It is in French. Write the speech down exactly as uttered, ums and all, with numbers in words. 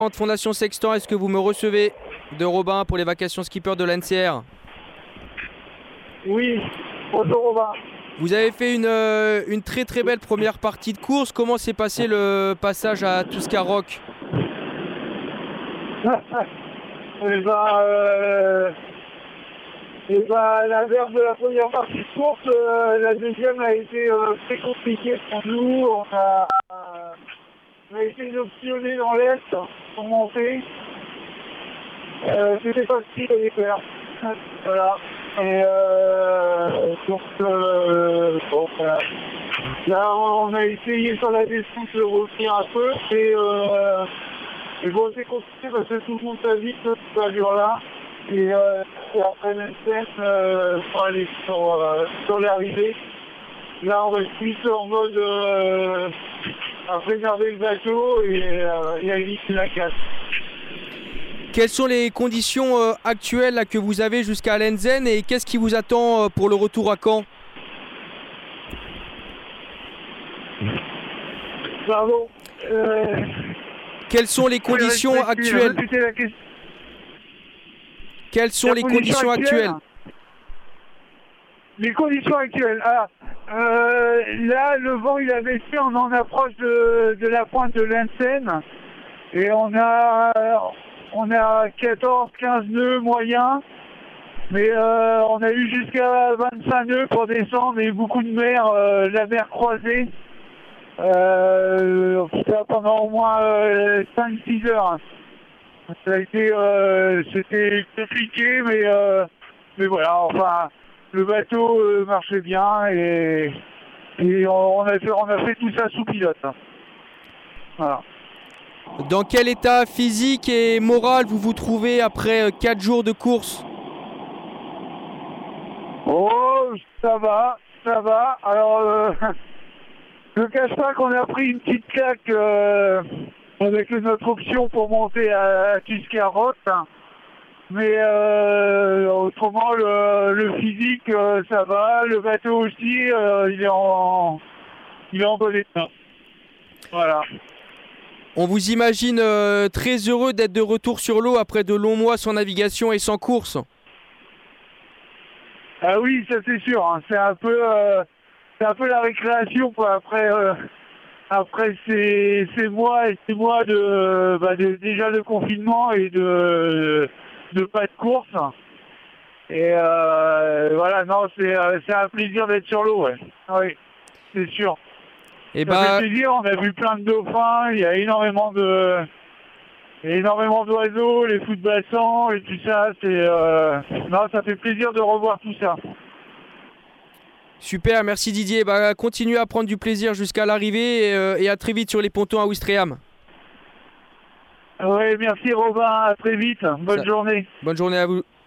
Fondation Sextant, est-ce que vous me recevez de Robin pour les vacations skipper de l'A N C R? Oui, bonjour Robin. Vous avez fait une, euh, une très très belle première partie de course. Comment s'est passé le passage à Tuscarroc? Eh ben, euh, eh ben, à l'inverse de la première partie de course, euh, la deuxième a été euh, très compliquée pour nous. On a, euh, on a essayé d'optionner dans l'Est pour monter. Euh, C'était pas ce qu'il allait faire. Voilà. Et euh, donc, euh, bon, voilà. Là, on a essayé sur la descente de revenir un peu. Et, euh, et bon, c'est compliqué parce que tout le monde va vite, cette allure-là. Et, euh, et après Vincennes, euh, pour aller sur, euh, sur l'arrivée, là, on reste plus en mode euh, à préserver le bateau et, euh, et à éviter la casse. Quelles sont les conditions euh, actuelles là, que vous avez jusqu'à Lenzen et qu'est-ce qui vous attend euh, pour le retour à Caen? Pardon. Euh, Quelles sont les conditions répéter, actuelles répéter la question. Quelles sont La les condition conditions actuelles, actuelle Les conditions actuelles. Ah, euh, là, le vent, il a baissé, on en approche de, de la pointe de Vincennes. Et on a, on a quatorze quinze nœuds moyens. Mais euh, on a eu jusqu'à vingt-cinq nœuds pour descendre et beaucoup de mer, euh, la mer croisée. Euh, pendant au moins euh, cinq six heures. Ça a été, euh, c'était compliqué, mais, euh, mais voilà, enfin, le bateau euh, marchait bien et, et on, a fait, on a fait tout ça sous pilote. Voilà. Dans quel état physique et moral vous vous trouvez après quatre jours de course? Oh, ça va, ça va. Alors, euh, je ne cache pas qu'on a pris une petite claque euh, avec notre option pour monter à, à Tuscarroc. Mais euh, autrement, le, le physique, euh, ça va. Le bateau aussi, euh, il est en, il est en bon état. Voilà. On vous imagine euh, très heureux d'être de retour sur l'eau après de longs mois sans navigation et sans course. Ah oui, ça c'est sûr. Hein. C'est un peu, euh, c'est un peu la récréation quoi. Après, euh, après ces, ces mois et ces mois de, bah, de déjà de confinement et de, de pas de course. Et euh, voilà, non, c'est, c'est un plaisir d'être sur l'eau. Ouais. Oui, c'est sûr. Et ça bah, fait plaisir. On a vu plein de dauphins. Il y a énormément de Il y a énormément d'oiseaux, les fous de bassin et tout ça, c'est euh... non, ça fait plaisir de revoir tout ça. Super, merci Didier. Bah, continuez à prendre du plaisir jusqu'à l'arrivée et, euh, et à très vite sur les pontons à Ouistreham. Oui, merci Robin, à très vite, bonne ça... journée. Bonne journée à vous.